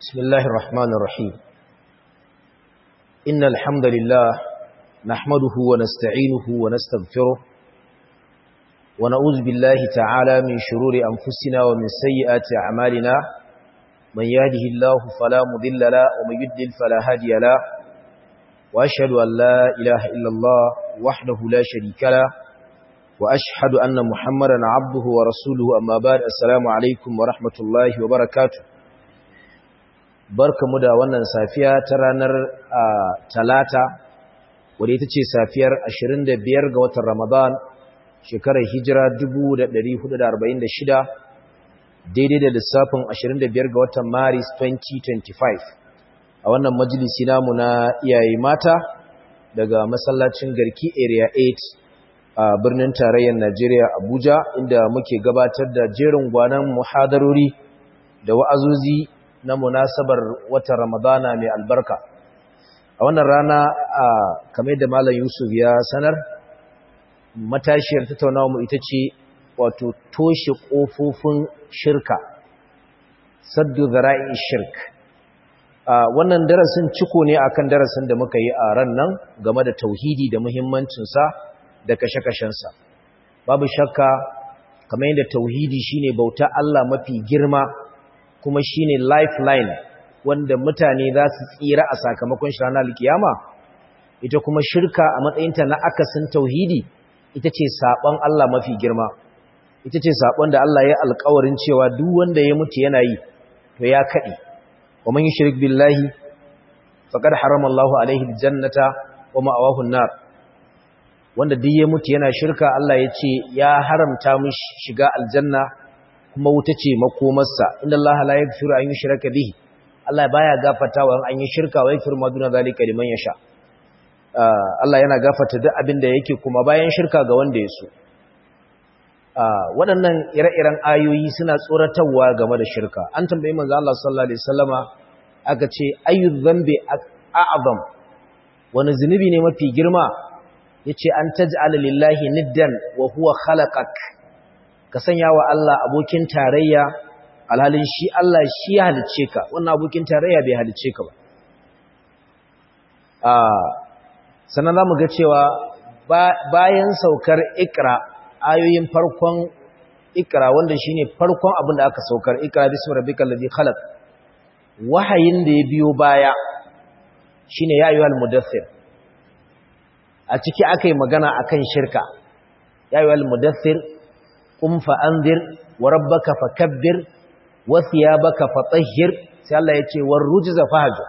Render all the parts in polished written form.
بسم الله الرحمن الرحيم إن الحمد لله نحمده ونستعينه ونستغفره ونعوذ بالله تعالى من شرور أنفسنا ومن سيئات أعمالنا من يهده الله فلا مضل له ومن يضلل فلا هادي له وأشهد أن لا إله إلا الله وحده لا شريك له وأشهد أن محمدا عبده ورسوله أما بعد السلام عليكم ورحمة الله وبركاته barkamu da wannan safiya ta ranar talata wadda ita ce safiyar 25 ga watan Ramadan shekarar hijira 1446 daidai da lissafin 25 ga watan Maris 2025 a wannan majalisi namu na iyaye mata daga masallacin Garki Area 8 a birnin tarayyar Najeriya Abuja inda muke gabatar da jerin gwanan muhadarori da wa'azozi na munasabar watan Ramadana mai albarka. A wannan rana kamar da Malam Yusuf ya sanar, matashiyar tattaunawa mu ita ce wato toshe ƙofofin shirka, saddu zara'i shirk. Wannan darasin ciko ne akan darasin da muka yi a ran nan game da tauhidi da muhimmancinsa da kashe-kashensa. Babu shakka kamar yadda tauhidi shine bauta Allah mafi girma kuma shine lifeline wanda mutane za su tsira a sakamakon shi ranar kiyama, ita kuma shirka a matsayinta na akasin tauhidi ita ce saɓon Allah mafi girma, ita ce saɓon da Allah ya alƙawarin cewa duk wanda ya mutu yana yi to ya kaɗi. Wa man yushrik billahi faqad harama Allahu alaihi aljannata wa ma'awahu an-nar. Wanda duk ya mutu yana shirka, Allah ya ce ya haramta mishi shiga aljanna kuma wuta ce makomarsa. Inna Allah la yaghfiru an yushraka bihi, Allah baya gafartawa an yi shirka wa yaghfiru ma duna zalika liman yasha. Allah yana gafarta duk abin da yake kuma bayan shirka ga wanda ya so. Waɗannan ire-iren ayoyi suna tsoratarwa game da shirka. An tambayi manzo Allah sallallahu alaihi wasallama aka ce ayu dhanbi a'zam, wani zunubi ne mafi girma? Yace an taj'ala lillahi niddan wa huwa khalaqak, ka sanya wa Allah abokin tarayya alhalin shi Allah shi ya halice ka, wannan abokin tarayya bai halice ka ba. Sannan za mu ga cewa bayan saukar ikra, ayoyin farkon ikra wanda shi ne farkon abin da aka saukar, ikra bismi rabbikal ladhi khalaq, wahayin da ya biyo baya shi ne ya ayyuhal mudaththir. A ciki aka yi magana akan shirka, ya ayyuhal mudaththir qum fa'anzir wa rabbaka fakabbir wa thiyabaka fatahhir, sai Allah ya ce war rujza fahjur.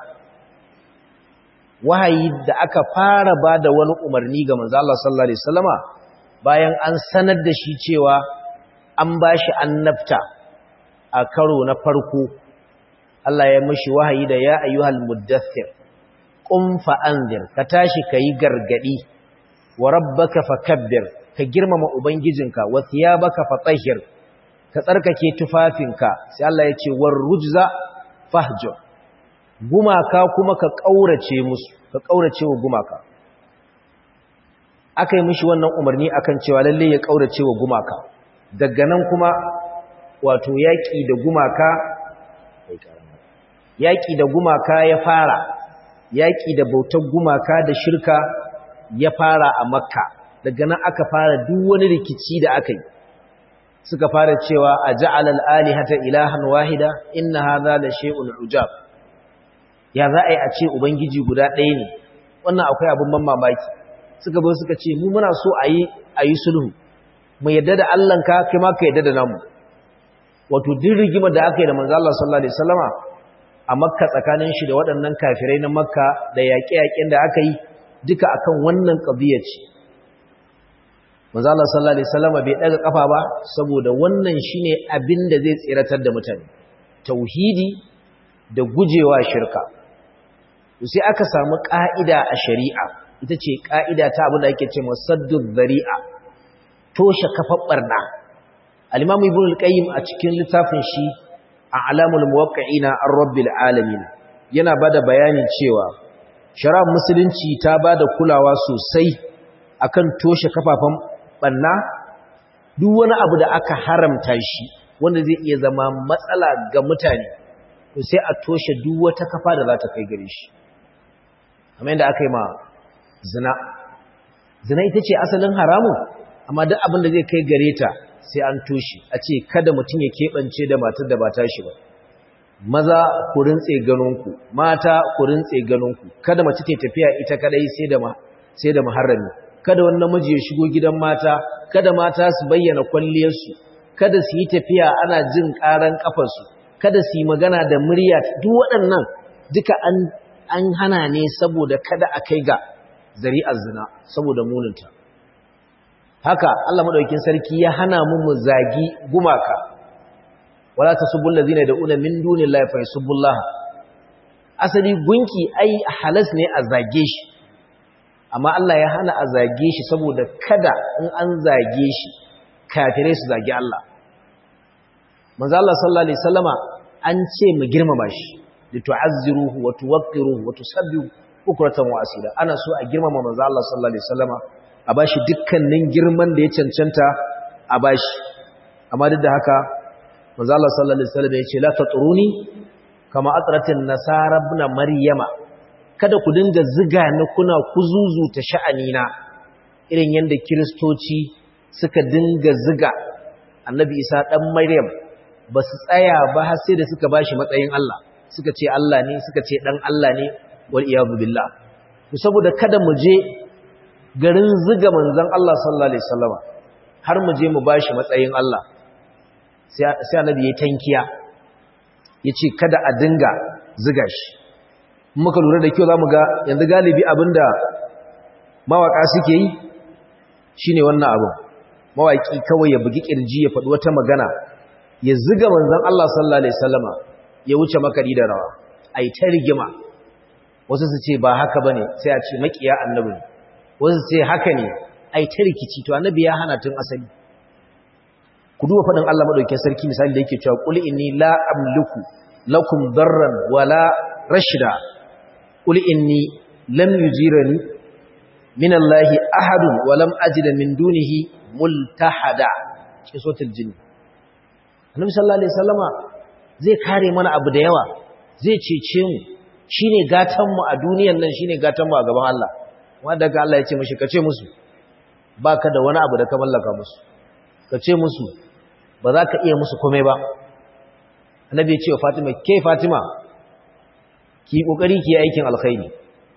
Wahayi da aka fara bada wani umarni ga manzo Allah sallallahu alaihi wasallama bayan an sanar da shi cewa an bashi annabta a karo na farko. Allah ya mishi wahayi da ya ayyuhal muddaththir qum fa'anzir, ka tashi kai gargadi, wa rabbaka fakabbir, ka girmama ubangijinka, wa thiyabaka fatahhir, ka tsarkake tufafinka. Sai Allah ya ce war rujza fahjur, gumaka kuma ka kaurace musu, ka kaurace wa gumaka. Akai mishi wannan umarni akan cewa lalle ya kaurace wa gumaka. Daga nan kuma wato yaki da gumaka ya fara, yaki da bautar gumaka da shirka ya fara a Makka. Daga nan aka fara duk wani rikici da aka yi, suka fara cewa a ja'ala al-alihata ilahan wahida inna hadha la shay'un ujab. Ya za a yi a ce ubangiji guda ɗaya ne, wannan akwai abin ban mamaki. Suka zo suka ce mu muna so a yi sulhu, mu yadda da Allahnka kai ma ka yadda da namu. Wato duk rigimar da aka yi da manzo Allah sallallahu alaihi wasallama a Makka tsakanin shi da waɗannan kafirai na Makka da yaƙe-yaƙen da aka yi duka akan wannan qadiyya ce. Manzo Allah sallallahu alaihi wasallam bai daga kafa ba saboda wannan shine abin da zai tsiratar da mutane, tauhidi da gujewa shirka. To sai aka samu ka'ida a shari'a, ita ce ka'ida ta abin da ake cewa saddud dhari'a, toshe kafar barna. Al-Imam Ibn al-Qayyim a cikin littafin shi A'lamul Muwaqqi'ina ar-Rabbil Alamin yana bada bayani cewa shari'ar musulunci ta bada kulawa sosai akan toshe kafafan banna. Duk wani abu da aka haramta shi wanda zai iya zama matsala ga mutane to sai a toshe duk wata kafa da za ta kai gare shi kamar yadda aka yi ma zina ita ce asalin haramun amma duk abin da zai kai gare ta sai an toshe a ce kada mutum ya keɓance da matar da ba ta shi ba maza ku rintse ganonku mata ku rintse ganonku kada mace ta tafiya ita kadai sai da muharrami kada wani namiji ya shigo gidan mata kada mata su bayyana kwalliyarsu kada su yi tafiya ana jin ƙaran ƙafarsu kada su yi magana da murya duk waɗannan duka an hana ne saboda kada a kai ga zari'ar zina saboda muninta haka Allah madaukakin sarki ya hana mu zagi gumaka wala tasubul ladina yad'una min dunillahi fa yasubullaha asali gunki ai halas ne a zage shi amma Allah ya hana a zage shi saboda kada in an zage shi kafirai su zage Allah manzo Allah sallallahu alaihi wasallama an ce mu girmama shi litu'azziruhu wa tuwaqqiruhu wa tusabbihu bukratan wa asila ana so a girmama manzo Allah sallallahu alaihi wasallama a bashi dukkanin girman da ya cancanta a bashi amma duk da haka manzo Allah sallallahu alaihi wasallam ya ce la tatruni kama atratin nasara ibn maryama kada ku dinga ziga ni kuna kuzuzuta sha'anina irin yanda kristoci suka dinga ziga annabi Isa dan Maryam ba su tsaya ba har sai da suka bashi matsayin Allah suka ce Allah ne suka ce dan Allah ne wal iyadu billah to saboda kada mu je garin ziga manzon Allah sallallahu alaihi wasallama har mu je mu bashi matsayin Allah sai annabi ya tankiya yace kada a dinga ziga shi muka lura da kyau zamu ga yanzu galibi abinda mawaka suke yi shine wannan abu mawaki kawai ya bugi kirji ya faɗi wata magana ya ziga manzon Allah sallallahu alaihi wasallama ya wuce makari da rawa ai ta rigima wasu su ce ba haka bane sai a ce makiya annabi wasu su ce haka ne ai ta rikici to annabi ya hana tun asali ku duba faɗin Allah madaukakin sarki misali da yake cewa qul inni la amliku lakum darran wala rashida qul inni lam yujirani min Allahi ahadun wa lam ajida min dunihi multahada cikin suratul jinn annabi sallallahu alaihi wasallama zai kare mana abu da yawa zai cece mu shine gatan mu a duniyar nan shine gatan mu a gaban Allah wanda ga Allah ya ce mishi kace musu baka da wani abu da ka mallaka musu kace musu ba za ka iya musu komai ba annabi ya ce wa Fatima ke Fatima ki kokari ki aikin alkhairi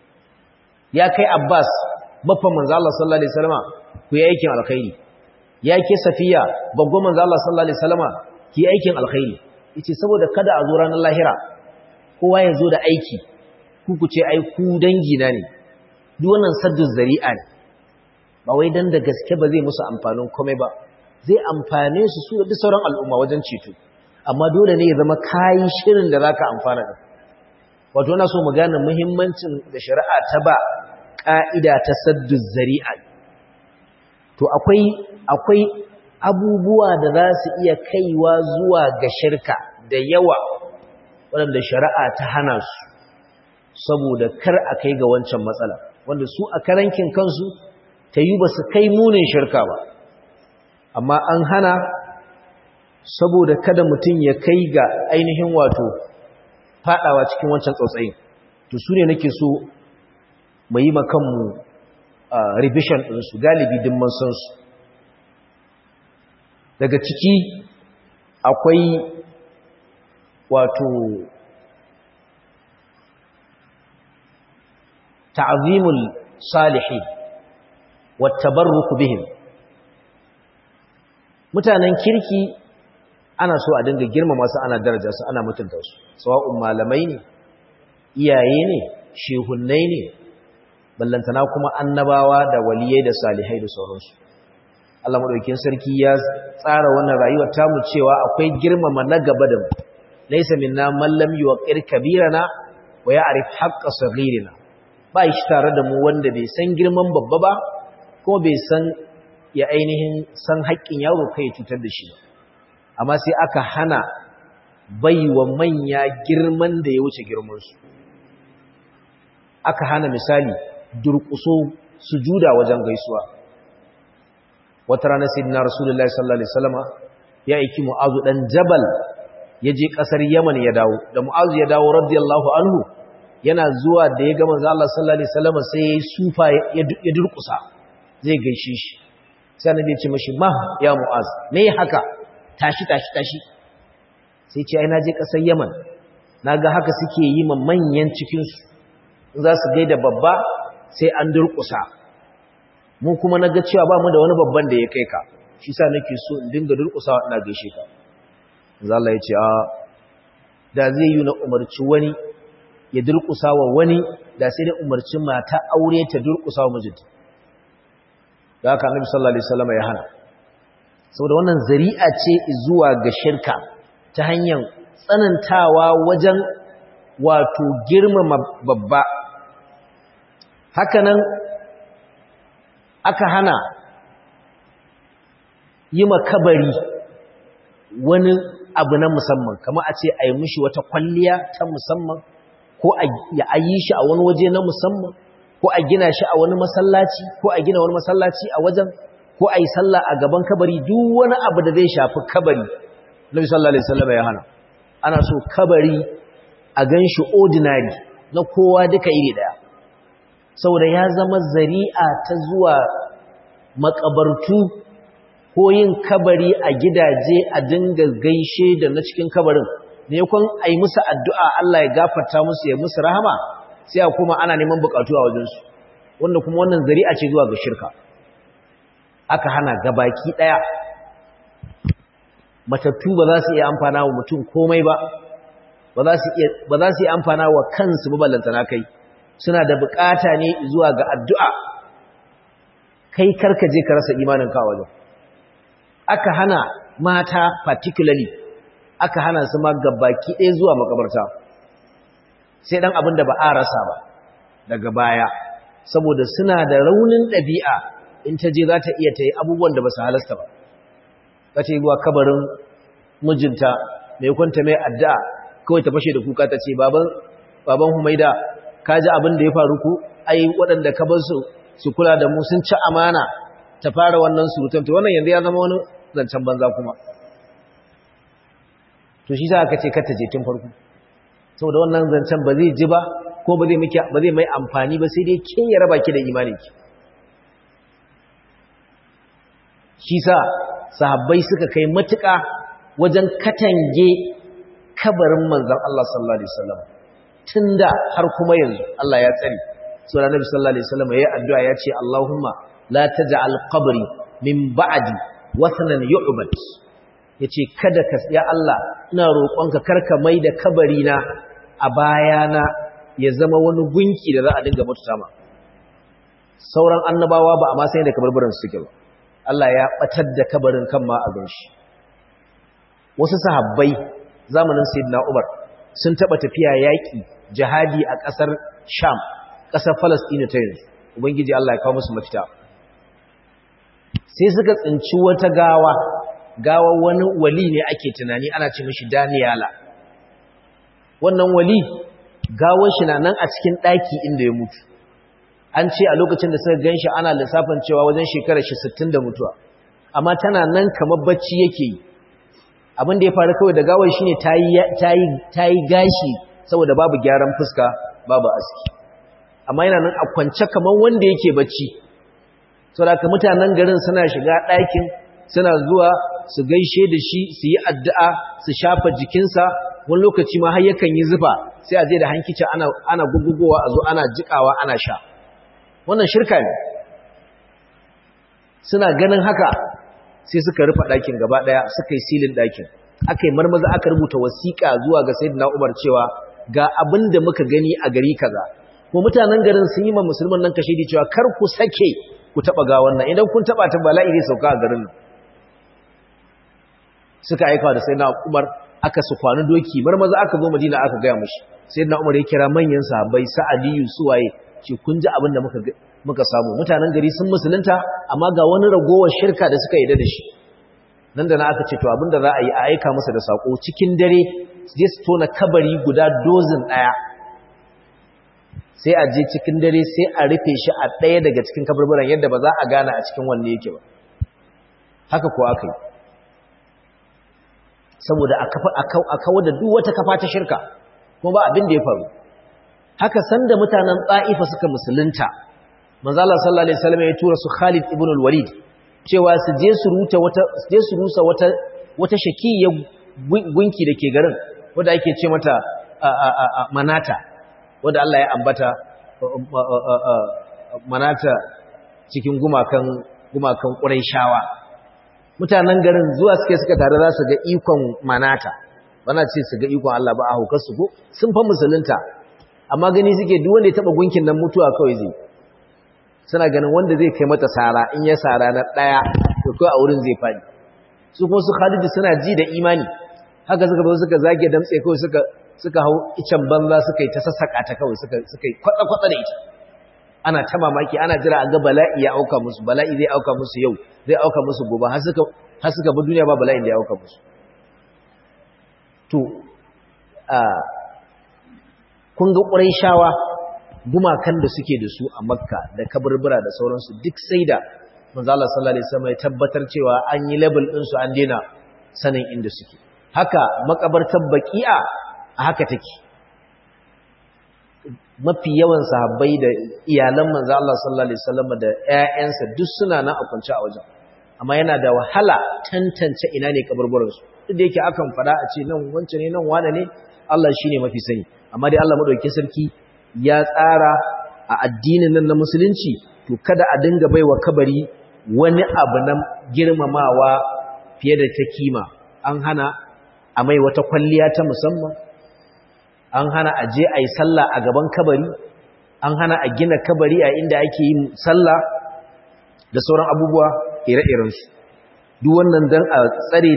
ya kai Abbas baffan manzo Allah sallallahu alaihi wasallama ku yi aikin alkhairi ya ke Safiya babban manzo Allah sallallahu alaihi wasallama ki aikin alkhairi yace saboda kada a zo ranar lahira kowa ya zo da aiki ku ce ai ku dangi na ne duk wannan saddu zari'a ne ba wai dan da gaske ba zai musu amfanin komai ba zai amfane su da sauran al'umma wajen ceto amma dole ne ya zama kayi shirin da zaka amfana da wato ina so mu gane muhimmancin da shari'a ta ba ka'ida ta saddu zari'a to akwai abubuwa da za su iya kaiwa zuwa ga shirka da yawa waɗanda shari'a ta hana su saboda kar a kai ga wancan matsala wanda su a karankin kansu ta yi ba su kai munin shirka ba amma an hana saboda kada mutum ya kai ga ainihin wato fadawa cikin wancan tsautsayin to su ne nake so mu yi makanmu revision ɗinsu galibi din mun san su daga ciki akwai wato ta'zimul salihin wa tabarruk bihim mutanen kirki ana so a dinga girmama su ana daraja su ana mutunta su sawa'un malamai ne iyaye ne shehunnai ne ballantana kuma annabawa da waliyai da salihai da sauransu Allah madaukakin sarki ya tsara wannan rayuwar tamu cewa akwai girmama na gaba da mu laysa minna man lam yuqir kabirana wa ya'rif haqqa saghirina ba shi tare da mu wanda bai san girman babba ba kuma bai san ya ainihin san haƙƙin yaro kai cutar da shi ba amma sai aka hana baiwa manya girman da ya wuce girmansu aka hana misali durƙuso sujuda wajen gaisuwa wata rana sayyidina rasulullahi sallallahu alaihi wasallama ya aiki mu'azu dan jabal ya je ƙasar Yaman ya dawo da Mu'az ya dawo radiyallahu anhu yana zuwa da ya ga manzo Allah sallallahu alaihi wasallam sai ya sufa ya durƙusa zai gaishe shi sai annabi ya ce mishi ma ya Mu'az me haka tashi sai ce ai naje ƙasar Yaman naga haka suke yi ma manyan cikin su za su gaida babba sai an durƙusa mu kuma naga cewa ba mu da wani babban da ya kai ka shi sa nake so in dinga durƙusawa ina gaishe ka manzo Allah ya ce a da zai yi na umarci wani ya durƙusa wa wani da sai da umarci mata aure ta durƙusa wa mijinta da haka Annabi sallallahu alaihi wasallam ya hana saboda wannan zari'a ce zuwa ga shirka ta hanyar tsanantawa wajen wato girmama babba hakanan aka hana yi makabari wani abu na musamman kamar a ce a yi mishi wata kwalliya ta musamman ko ya yi shi a wani waje na musamman ko a gina shi a wani masallaci ko a gina wani masallaci a wajen ko a yi sallah a gaban kabari duk wani abu da zai shafi kabari Nabi sallallahu alaihi wasallam ya hana ana so kabari a ganshi ordinary na kowa duka iri daya saboda ya zama zari'a ta zuwa makabartu ko yin kabari a gidaje a dinga gaishe da na cikin kabarin ne kun ai musu addu'a Allah ya gafarta musu ya musu rahama sai a kuma ana neman bukatu a wajensu wanda kuma wannan zari'a ce zuwa ga shirka aka hana gabaki daya matattu ba za su iya amfana wa mutum komai ba ba za su iya amfana wa kansu maballantana kai suna da bukata ne zuwa ga addu'a kai karka je ka rasa imanin ka wajen aka hana mata particularly aka hana su ma gabaki ɗaya zuwa makabarta sai dan abin da ba a rasa ba daga baya saboda suna da raunin ɗabi'a in ta je za ta iya ta yi abubuwan da ba su halasta ba za ta yi zuwa kabarin mijinta mai kwanta mai addu'a kawai ta fashe da kuka ta ce baban Humaida ka ji abin da ya faru ku ai waɗanda ka bar su kula da mu sun ci amana ta fara wannan surutan to wannan yanzu ya zama wani zancen banza kuma to shi za ka ce kar ta je tun farko saboda wannan zancen ba zai ji ba ko ba zai mai amfani ba sai dai kin ya raba ki da imaninki shi sa sahabbai suka kai matuƙa wajen katange kabarin manzon Allah sallallahu alaihi wasallam tunda har kuma yanzu Allah ya tsare so Annabi sallallahu alaihi wasallam yayi addu'a ya ce Allahumma la taj'al qabri min ba'di wathanan yu'bad yace kada ka ya Allah ina roƙonka karka maida kabari na a bayana ya zama wani gunki da za a dinga mututa ma sauran annabawa ba a ma sai da kabarbaran su suke ba Allah ya batar da kabarin kan ma a ganshi wasu sahabbai zamanin sayyidina Umar sun taba tafiya yaki jihadi a ƙasar Sham ƙasar Palestine ta yanzu ubangiji Allah ya kawo musu mafita sai suka tsinci wata gawa wani wali ne ake tunani ana ce mishi Daniyala wannan wali gawar shi na nan a cikin ɗaki inda ya mutu an ce a lokacin da suka ganshi ana lissafin cewa wajen shekarar shi 60 da mutuwa amma tana nan kamar bacci yake yi abin da ya faru kawai da gawar shine ta yi gashi saboda babu gyaran fuska babu aski amma yana nan a kwance kamar wanda yake bacci saboda haka mutanen garin suna shiga ɗakin suna zuwa su gaishe da shi su yi addu'a su shafa jikinsa wani lokaci ma har yakan yi zufa sai a je da hankici ana gugugowa a zo ana jikawa ana sha wannan shirka ne suna ganin haka sai suka rufe ɗakin gaba ɗaya suka yi silin ɗakin aka yi marmaza aka rubuta wasiƙa zuwa ga sayyidina Umar cewa ga abin da muka gani a gari kaza ko mutanen garin sun yi ma musulman nan kashedi cewa kar ku sake ku taɓa ga wannan idan kun taɓa ta bala'i zai sauka a garin nan suka aika da sayyidina Umar aka su kwani doki marmaza aka zo Madina aka gaya mishi sayyidina Umar ya kira manyan sahabbai Sa'adiyu suwaye ce kun ji abin da muka samu mutanen gari sun musulunta amma ga wani ragowar shirka da suka yi da shi nan da na aka ce to abin da za a yi a aika masa da sako cikin dare je su tona kabari guda dozin ɗaya sai a je cikin dare sai a rufe shi a ɗaya daga cikin kaburburan yadda ba za a gane a cikin wanne yake ba haka ko aka yi saboda a kawar da duk wata kafa ta shirka, kuma ba abin da ya faru. Haka sanda mutanen Ta'ifa suka musulunta, manzo Allah sallallahu alaihi wasallam ya tura su Khalid ibn al-Walid cewa su je su rusa wata shakiyar gunki da ke garin wanda ake ce mata Manata, wanda Allah ya ambata Manata cikin gumakan Qurayshawa. Mutanen garin zuwa suka tare za su ga ikon Manata, bana ce su ga ikon Allah ba a hukar su ko sun fa musulunta, amma gani suke duk wanda ya taba gunkin nan mutuwa kawai zai. Suna ganin wanda zai kai mata sara, in ya sara na daya to kai a wurin zai fadi. Su kuma su Khalid suna ji da imani, haka suka zage damtse kawai suka hau icen banza suka yi ta sassaka ta kawai suka yi kwatsa da ita. Ana ta mamaki, ana jira a ga bala'i ya auka musu, bala'i zai auka musu yau, zai auka musu gobe, har suka bi duniya ba bala'in da ya auka musu. To kun ga Qurayshawa gumakan da suke da su a Makka da kaburbura da sauransu duk sai da manzo Allah sallallahu alaihi wasallam ya tabbatar cewa an yi label din su an daina sanin inda suke. Haka makabartar Baqi'a a haka take. Mafi yawan sahabbai da iyalan manzo Allah sallallahu alaihi wasallam da ƴaƴansa duk suna nan a kwance a wajen. Amma yana da wahala tantance ina ne kaburburan su. Duk da yake akan fada a ce nan wance ne nan wane ne, Allah shine mafi sani. Amma dai Allah madaukakin sarki ya tsara a addinin nan na musulunci to kada a dinga baiwa kabari wani abu na girmamawa fiye da ta kima. An hana a mai wata kwalliya ta musamman, an hana a je a yi sallah a gaban kabari, an hana a gina kabari a inda ake yin sallah da sauran abubuwa ire-irensu. Duk wannan dan a tsare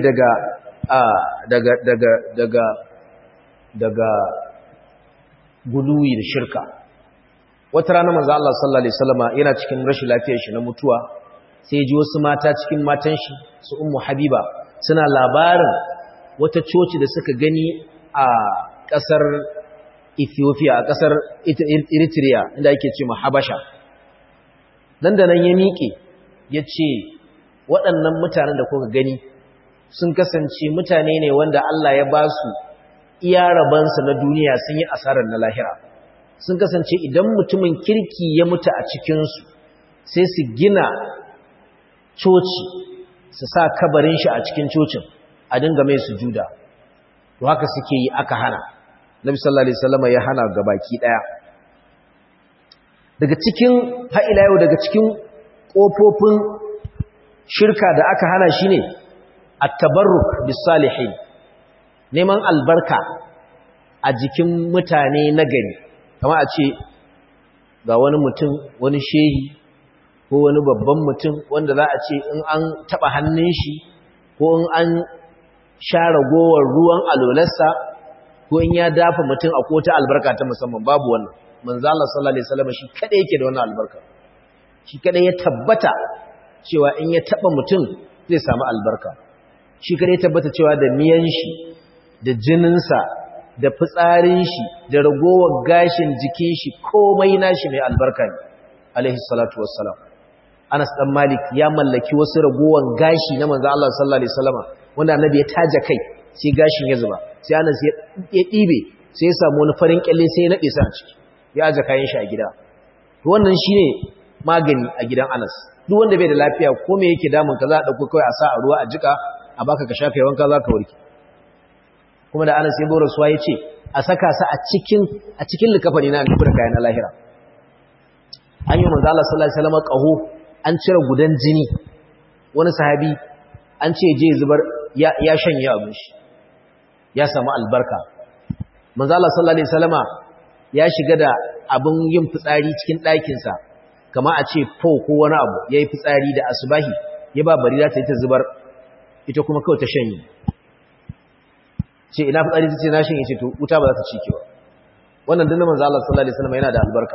daga guluwi da shirka. Wata rana manzo Allah sallallahu alaihi wasallama yana cikin rashin lafiyar shi na mutuwa, sai ya ji wasu mata cikin matan shi su Ummu Habiba suna labarin wata coci da suka gani a ƙasar Ethiopia, a ƙasar Eritrea inda ake ce Habasha. Nan da nan ya miƙe ya ce waɗannan mutanen da kuka gani sun kasance mutane ne wanda Allah ya ba su iya rabansa na duniya, sun yi asarar na lahira. Sun kasance idan mutumin kirki ya mutu a cikinsu sai su gina coci su sa kabarin shi a cikin cocin a dinga mai sujuda. To haka suke yi, aka hana. Nabi sallallahu alaihi wasallam ya hana gabaki daya. Daga cikin ila yau daga cikin kofofin shirka da aka hana shine at-tabarruk bis-salihin. Neman albarka a jikin mutane nagari. Kamar a ce ga wani mutum, wani shehi ko wani babban mutum wanda za a ce in an taba hannun shi ko in an share gowar ruwan alolarsa ko in ya dafa mutum a kota albarka ta musamman. Babu wannan. Manzo Allah sallallahu alaihi wasallam shi kada yake da wannan albarka. Shi kada ya tabbata cewa in ya taba mutum zai samu albarka. Shi kada ya tabbata cewa da miyan shi da jininsa da fitsarin shi da ragowar gashin jikin shi komai nashi mai albarka ne alaihi salatu wassalam. Anas dan Malik ya mallaki wasu ragowar gashi na manzo Allah sallallahu alaihi wasallam wanda annabi ya taja kai sai gashin ya zuba, sai Anas ya dibe sai ya samu wani farin kyalle sai ya nade sa a ciki, ya aje kayan shi a gida. To wannan shine magani a gidan Anas. Duk wanda bai da lafiya ko me yake damun ka za a dauko kai a sa a ruwa a jika a baka ka shafe wanka za ka warke. Kuma da Anas ya bora suwa yace a saka sa a cikin likafani na annabi da kayan lahira. An yi manzo Allah sallallahu alaihi wasallam qaho, an cire gudan jini. Wani sahabi an ce je zubar ya shanye abin shi, ya samu albarka. Manzo Allah sallallahu alaihi wasallama ya shiga da abin yin fitsari cikin ɗakinsa, kama a ce ko wani abu yayi fitsari da asubahi, ya ba barira ta yi ta zubar, ita kuma kawai ta shanye. Ce ina fitsari tace na shanye, ce to wuta ba za ta cike ba. Wannan dinnan manzo Allah sallallahu alaihi wasallama yana da albarka.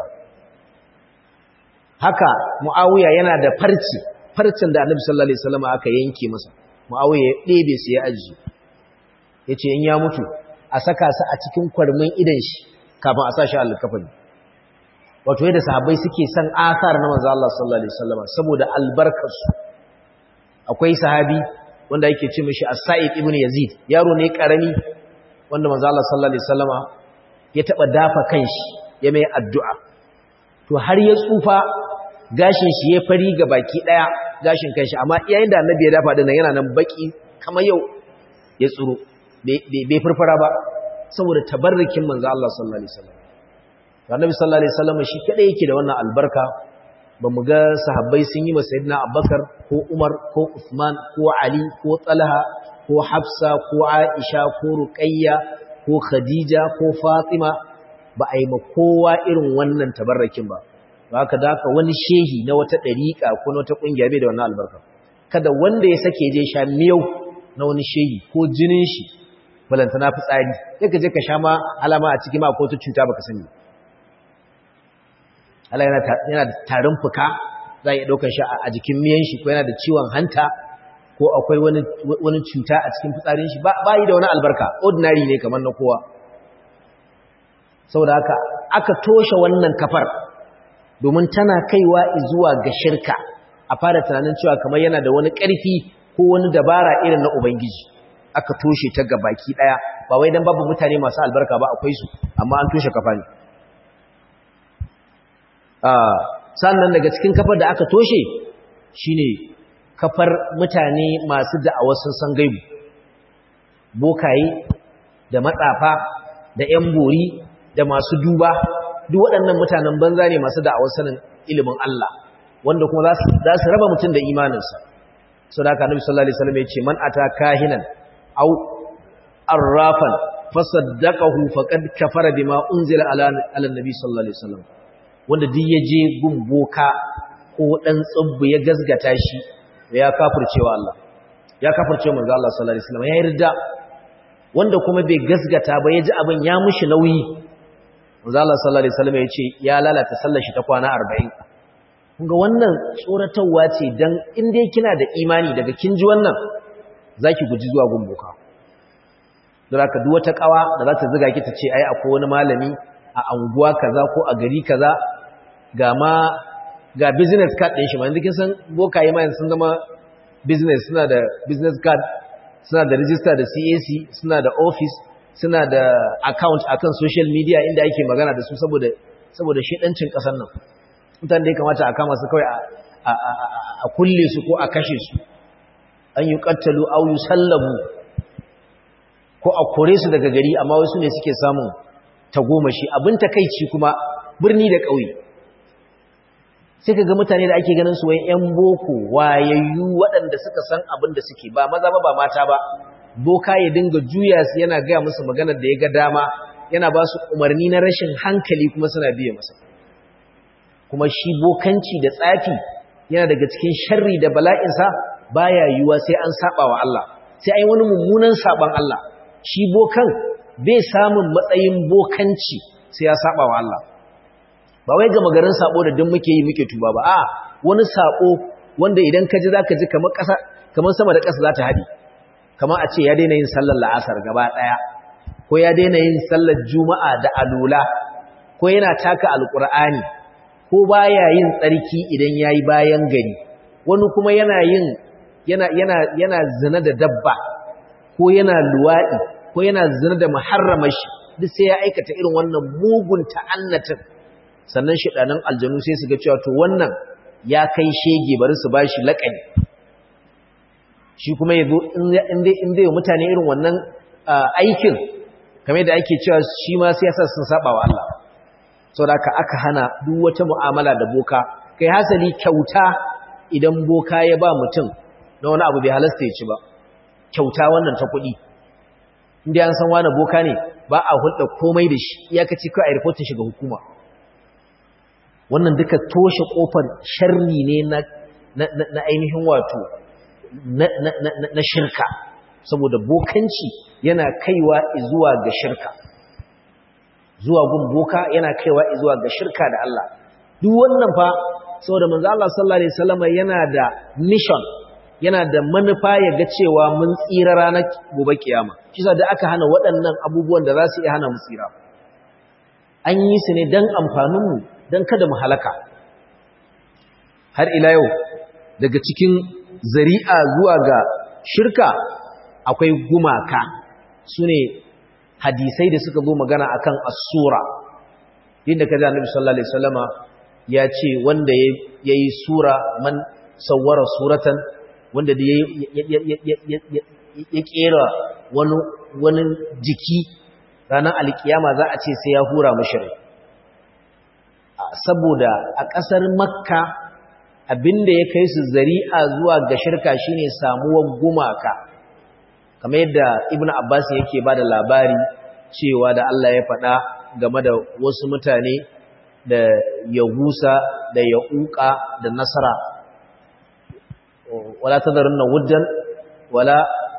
Haka Muawiya yana da farcin da Annabi sallallahu alaihi wasallama aka yanke masa. Muawiya ya ɗebe su ya aji. Yace in ya mutu a saka su a cikin kwarmin idan shi kafin a sa shi alkafani. Wato yadda sahabbai suke son asar na manzo Allah sallallahu alaihi wasallam saboda albarkarsu. Akwai sahabi wanda yake ce mishi As-Sa'id ibn Yazid, yaro ne karami wanda manzo Allah sallallahu alaihi wasallama ya taba dafa kanshi ya mai addu'a. To har ya tsufa gashin shi ya fari ga baki daya gashin kanshi, amma yayin da annabi ya dafa din yana nan baki kamar yau ya tsuro bai furfura ba saboda tabarrukin manzo Allah sallallahu alaihi wasallam. Annabi sallallahu alaihi wasallam shi kadai yake da wannan albarka. Ba mu ga sahabbai sun yi masa sayyidina Abubakar ko Umar ko Uthman ko Ali ko Talha ko Hafsa ko Aisha ko Ruqayya ko Khadija ko Fatima ba a yi ma kowa irin wannan tabarrakin ba. Haka da haka wani shehi na wata dariƙa ko na wata kungiya bai da wannan albarka. Kada wanda ya sake je sha miyau na wani shehi ko jinin shi balantana fitsari sai ka je ka sha ma alama a cikin ma ko ta cuta baka sani. Allah yana da tarin fuka za a iya ɗaukar shi a jikin miyan shi, ko yana da ciwon hanta, ko akwai wani cuta a cikin fitsarin shi ba yi da wani albarka, ordinary ne kamar na kowa. Saboda haka aka toshe wannan kafar domin tana kaiwa zuwa ga shirka, a fara tunanin cewa kamar yana da wani ƙarfi ko wani dabara irin na Ubangiji. Aka toshe ta ga baki ɗaya, ba wai don babu mutane masu albarka ba, akwai su, amma an toshe kafa ne. Sannan daga cikin kafar da aka toshe shine kafar mutane masu da'awar sun san gaibu, bokaye da matsafa da ƴan bori da masu duba, duk waɗannan mutanen banza ne masu da'awar sanin ilimin Allah, wanda kuma za su raba mutum da imaninsa. Saboda haka Annabi sallallahu alaihi wasallam ya ce man ata kahinan aw arrafan fasaddaqahu faqad kafara bima unzila ala annabi sallallahu alaihi wasallam. Wanda duk ya je gun boka ko dan tsubbu ya gazgata shi, ya kafircewa Allah, ya kafirce manzo Allah sallallahu alaihi wasallam, ya yarda. Wanda kuma bai gazgata ba ya ji abin ya mushi nauyi, manzo Allah sallallahu alaihi wasallam ya ce ya lalata sallar shi ta kwana 40. Kun ga wannan tsoratarwa ce dan in dai kina da imani daga kin ji wannan zaki guji zuwa gun boka. Don haka duk wata kawa da za ta zuga ki ta ce ai akwai wani malami a anguwa kaza ko a gari kaza ga business card din shi, ma yanzu kin san bokaye ma sun zama business, suna da business card, suna da register da CAC, suna da office, suna da account akan social media inda ake magana da su saboda shedancin kasar nan. Mutane da ya kamata a kama su kawai a kulle su ko a kashe su, an yi kattalu au yusallabu, ko a kore su daga gari, amma wasu ne suke samun tagomashi. Abin takeici kuma birni da ƙauye sai ka ga mutane da ake ganin su wai ƴan boko wayayyu waɗanda suka san abin da suke, ba maza ba mata ba, boka ya dinga juya su yana gaya musu maganar da ya ga dama, yana ba su umarni na rashin hankali kuma suna biye masa. Kuma shi bokanci da tsafi yana daga cikin sharri da bala'insa baya yiwuwa sai an saba wa Allah, sai ai wani mummunan saban Allah. Shi bokan bai samun matsayin bokanci sai ya saba wa Allah. Ba wai ga magarin sabo da duk muke yi muke tuba ba, a wani sabo wanda idan ka ji zaka ji kamar ƙasa, kamar sama da ƙasa za ta haɗi. Kamar a ce ya daina yin sallar la'asar gaba ɗaya, ko ya daina yin sallar juma'a da alula, ko yana taka alƙur'ani, ko baya yin tsarki idan yayi bayan gari, wani kuma yana zina da dabba, ko yana luwaɗi, ko yana zina da muharramashi, duk sai ya aikata irin wannan mugun ta'annatin. Sannan shedanan aljanu sai su ga cewa to wannan ya kai shege, bari su bashi laƙani. Shi kuma yazo in dai mutane irin wannan aikin, kamar da ake cewa shi ma sai yasa sun saba wa Allah. Saboda aka hana duk wata mu'amala da boka, kai hasali kyauta idan boka ya ba mutum na wani abu bai halasta ya ci ba, kyauta wannan ta kuɗi. Inda an san wani boka ne ba a hulɗa komai da shi, iyakaci kai a reportin shi ga hukuma. Wannan duka toshe kofar sharri ne na ainihin wato na shirka, saboda bokanci yana kaiwa zuwa ga shirka. Zuwa gun boka yana kaiwa zuwa ga shirka da Allah. Duk wannan fa saboda manzo Allah sallallahu alaihi wasallam yana da mission, yana da manufa ya ga cewa mun tsira ranar gobe kiyama. Kisa da aka hana waɗannan abubuwan da za su iya hana mu tsira. An yi su ne dan amfaninmu, dan kada mu halaka. Har ila yau daga cikin zari'a zuwa ga shirka akwai gumaka sune hadisai da suka zo magana akan as-sura inda kaza Annabi sallallahu alaihi wasallama ya ce wanda yayi sura man sawwara suratan wanda da ya kera wani jiki ranar alkiyama za a ce sai ya hura mishi rai saboda a ƙasar Makka abinda ya kai su zari'a zuwa ga shirka shine samuwar gumaka kamar yadda Ibn Abbas yake bada labari cewa da Allah ya faɗa game da wasu mutane da Yahusa da Yauqa da Nasara wala tadarunna wuddan wala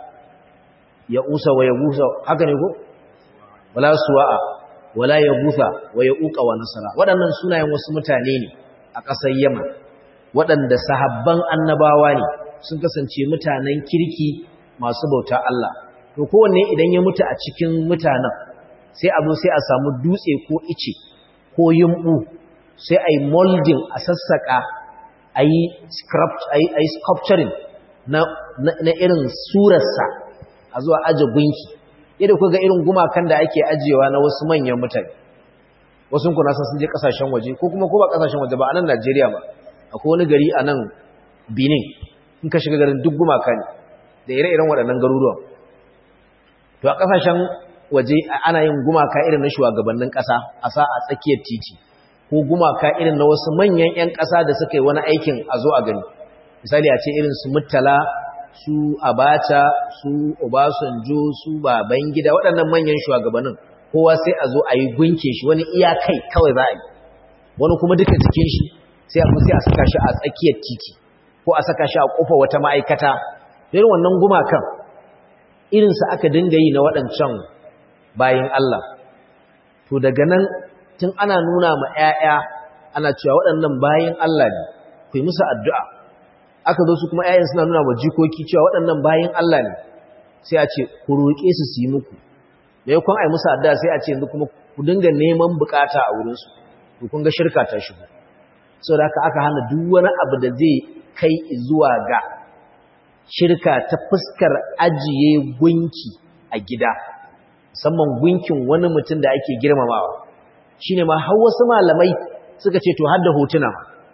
Yausa wa Yahusa haka ne ko wala Suwa'a wala Yahusa wa Yauqa wa Nasara waɗannan sunayen wasu mutane ne a ƙasar Yaman waɗanda sahabban annabawa ne sun kasance mutanen kirki masu bauta Allah to kowanne idan ya mutu a cikin mutanen sai a zo sai a samu dutse ko ice ko yumbu sai a yi molding a sassaka a yi sculpturing na irin surarsa a zuwa aje gunki yadda kuka ga irin gumakan da ake ajiyewa na wasu manyan mutane wasu kuna sun je kasashen waje ko kuma ko ba kasashen waje ba a nan Najeriya ba akwai wani gari a nan Benin in ka shiga garin duk gumaka ne da ire-iren waɗannan garuruwan to a kasashen waje ana yin gumaka irin na shugabannin ƙasa a sa a tsakiyar titi ko gumaka irin na wasu manyan 'yan ƙasa da suka yi wani aikin a zo a gani misali a ce irin su Murtala su Abacha su Obasanjo su Babangida waɗannan manyan shugabannin kowa sai a zo a yi gunke shi wani iyakai kawai za a yi wani kuma duka jikin shi sai a saka shi a tsakiyar titi ko a saka shi a kofa wata ma'aikata irin wannan gumakan irinsa aka dinga yi na waɗancan bayin Allah to daga nan tun ana nuna ma 'ya'ya ana cewa waɗannan bayin Allah ne ku yi musu addu'a aka zo su kuma 'ya'yan suna nuna ma jikoki cewa waɗannan bayin Allah ne sai a ce ku roƙe su su yi muku maimakon a yi musu addu'a sai a ce yanzu kuma ku dinga neman bukata a wurinsu to kun ga shirka ta shigo saboda haka aka hana duk wani abu da zai kai zuwa ga shirka ta fuskar ajiye gunki a gida musamman gunkin wani mutum da ake girmamawa shine ma har wasu malamai suka ce to har da hotuna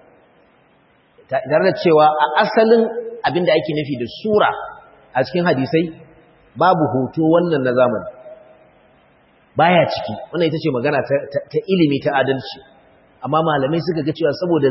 tare da cewa a asalin abin da ake nufi da sura a cikin hadisai babu hoto wannan na zamani baya ciki wannan ita ce magana ta ilimi ta adalci amma malamai suka ga cewa saboda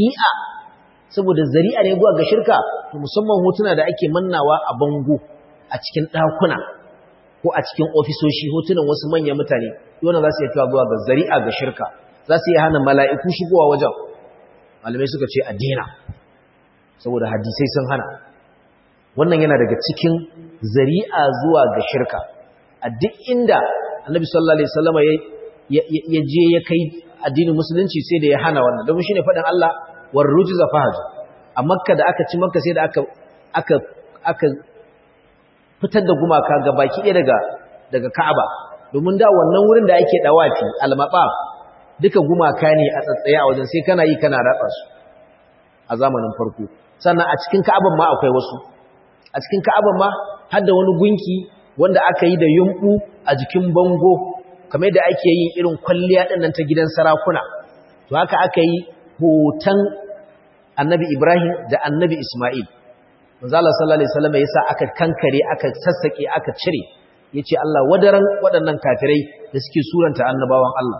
zari'a ne zuwa ga shirka to musamman hotuna da ake mannawa a bango a cikin ɗakuna ko a cikin ofisoshi hotunan wasu manyan mutane yana za su yi zuwa ga zari'a ga shirka za su yi hana mala'iku shigowa wajen malamai suka ce addina saboda hadisai sun hana wannan yana daga cikin zari'a zuwa ga shirka a duk inda annabi sallallahu alaihi wasallam ya je ya kai addinin musulunci sai da ya hana wannan domin shine faɗin Allah war rujza fahaj a makka da aka ci makka sai da aka fitar da gumaka gabaki ɗaya daga Ka'aba domin da wannan wurin da ake dawafi al-maqaf duka gumaka ne a tsatsaye a wajen sai kana yi kana ratsa su a zamanin farko sannan a cikin Ka'aban ma akwai wasu a cikin Ka'aban ma har da wani gunki wanda aka yi da yumbu a jikin bango kamar da ake yin irin kwalliya din nan ta gidan sarakuna to haka aka yi hoton Annabi Ibrahim da Annabi Isma'il manzo Allah sallallahu alaihi wasallam yasa aka kankare aka sassake aka cire yace Allah wadaran waɗannan kafirai da suke suranta annabawan Allah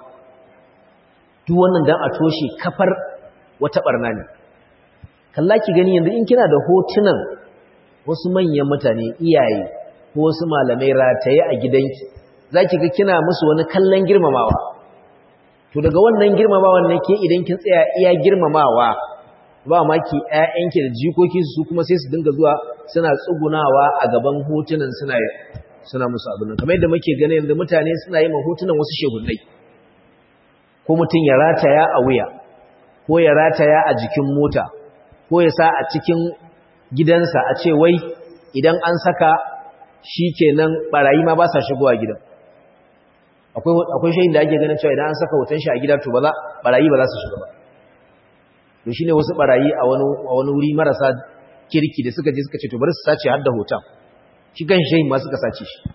duk wannan dan a toshe kafar wata barna ne kallaki gani yanzu in kina da hotunan wasu manyan mutane iyaye ko wasu malamai rataye a gidanki zaki ga kina musu wani kallon girmamawa to daga wannan girmamawan ne ke idan kin tsaya iya girmamawa ba maki ƴaƴanki da jikoki su kuma sai su dinga zuwa suna tsugunawa a gaban hotunan suna musu abin nan kamar yadda muke gani yanzu mutane suna yi ma hotunan wasu shehunnai ko mutum ya rataya a wuya ko ya rataya a jikin mota ko ya sa a cikin gidansa a ce wai idan an saka shikenan barayi ma ba sa shigowa gidan akwai shayin da ake ganin cewa idan an saka hoton shi a gida to barayi ba za su shiga ba to shine wasu barayi a wani wuri marasa kirki da suka je suka ce to bari su sace har da hoton shi kan shehin ma suka sace shi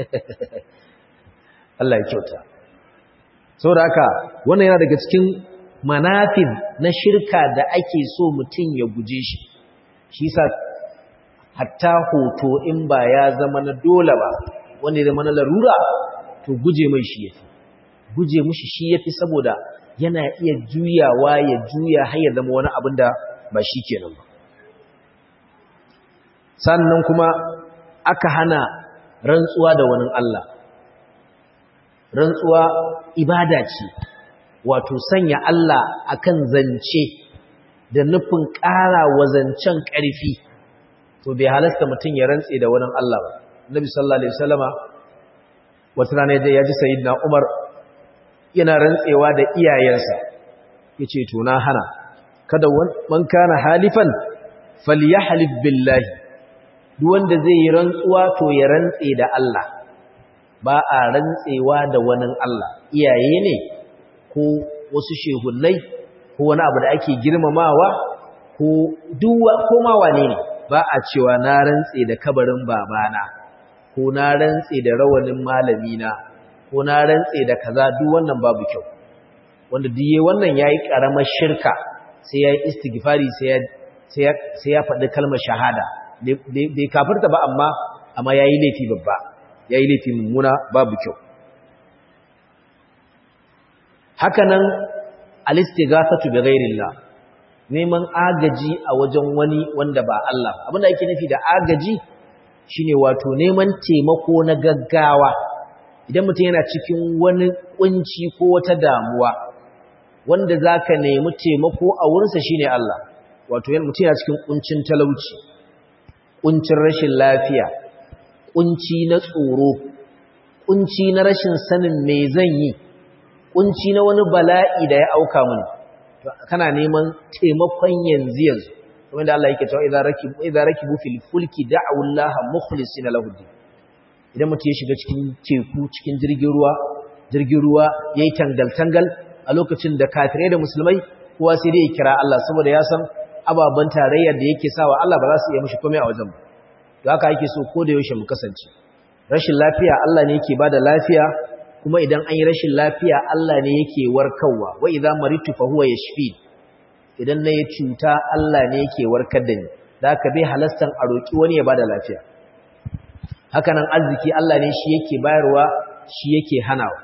Allah ya kyauta saboda haka wannan yana daga cikin manafin na shirka da ake so mutum ya guje shi shi sa hatta hoto in ba ya zama na dole ba wanda ya zama na larura to guje mai shi yafi guje mushi shi yafi saboda yana iya juyawa ya juya har ya zama wani abin da ba shi kenan ba sannan kuma aka hana rantsuwa da wani Allah rantsuwa ibada ce wato sanya Allah akan zance da nufin ƙara wa zancen ƙarfi to bai halasta mutum ya rantse da wani Allah ba Nabi sallallahu alaihi wasallama wata rana ya ji sayyidina Umar yana rantsewa da iyayensa yace to na hana kada man kana halifan falyahlif billahi duk wanda zai yi rantsuwa to ya rantse da Allah ba a rantsewa da wani Allah iyaye ne ko wasu shehunnai ko wani abu da ake girmamawa ko duwa ko ma wane ne ba a cewa na rantse da kabarin babana ko na rantse da rawanin malamina ko na rantse da kaza duk wannan babu kyau wanda diye wannan yayi karamar shirka sai yayi istighfari sai ya faɗi kalmar shahada bai kafirta ba amma yayi laifi babba yayi laifi mummuna babu kyau hakanan al-istighathatu bi ghairillah neman agaji a wajen wani wanda ba Allah ba abinda yake nufi da agaji shine wato neman taimako na gaggawa idan mutum yana cikin wani kunci ko wata damuwa wanda zaka nemi taimako a wurinsa shine Allah wato mutum yana cikin kuncin talauci kuncin rashin lafiya kunci na tsoro kunci na rashin sanin me zan yi kunci na wani bala'i da ya auka mini to kana neman taimakon yanzu kamar da Allah yake cewa idza rakibu fil fulki da'u Allah mukhlisina lahu din idan mutum ya shiga cikin teku cikin jirgin ruwa yayi tangal a lokacin da kafirai da musulmai kowa sai dai ya kira Allah saboda ya san ababan tarayyar da yake sawa Allah ba za su iya mishi komai a wajen ba to haka yake so ko da yaushe mu kasance rashin lafiya Allah ne yake bada lafiya kuma idan an yi rashin lafiya Allah ne yake warkarwa wa idza maritu fa huwa yashfi idan nayi cuta Allah ne yake warkar da ni da haka bai halastan a roki wani ya bada lafiya haka nan arziki Allah ne shi yake bayarwa shi yake hanawa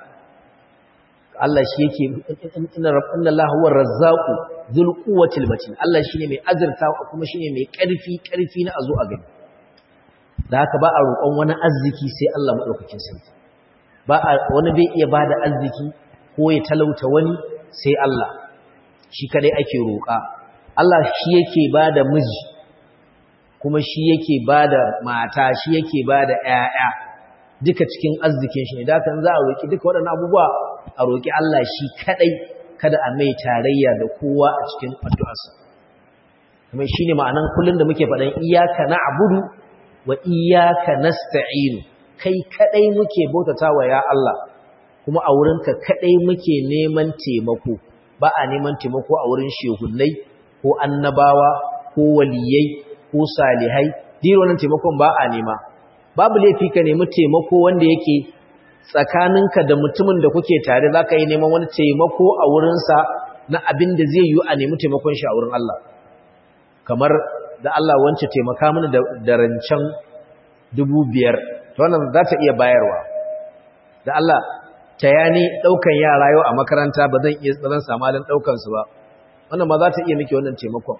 Allah shi yake inna Allahu huwa razzaqu dhul quwwatil matin Allah shine mai azurtawa kuma shine mai karfi na azo a gani da haka ba a roƙon wani arziki sai Allah madaukakin sarki wani bai iya bada arziki ko ya talauta wani sai Allah shi kadai ake roƙa Allah shi yake bada miji kuma shi yake bada mata shi yake bada ƴaƴa duka cikin arzikin shi ne da kan za a roƙi duka waɗannan abubuwa a roƙi Allah shi kadai kada a mai tarayya da kowa a cikin addu'arsa kuma shine ma'anan kullun da muke faɗan iyyaka na'budu wa iyyaka nasta'in kai kadai muke bautatawa ya Allah kuma a wurinka kadai muke neman taimako ba a neman taimako a wurin shehunnai ko annabawa ko waliyai ko salihai diro nan taimakon ba a nema babu laifi ka nemi taimako wanda yake tsakaninka da mutumin da kuke tare zaka yi neman wani taimako a wurinsa na abin da zai yi a nemi taimakon shi a wurin Allah kamar da Allah wance taimaka mini da rancen 5,000 to wannan za ta iya bayarwa da Allah tayani daukan yara yau a makaranta ba zan samu halin daukan su ba wannan ma za ta iya miki wannan taimakon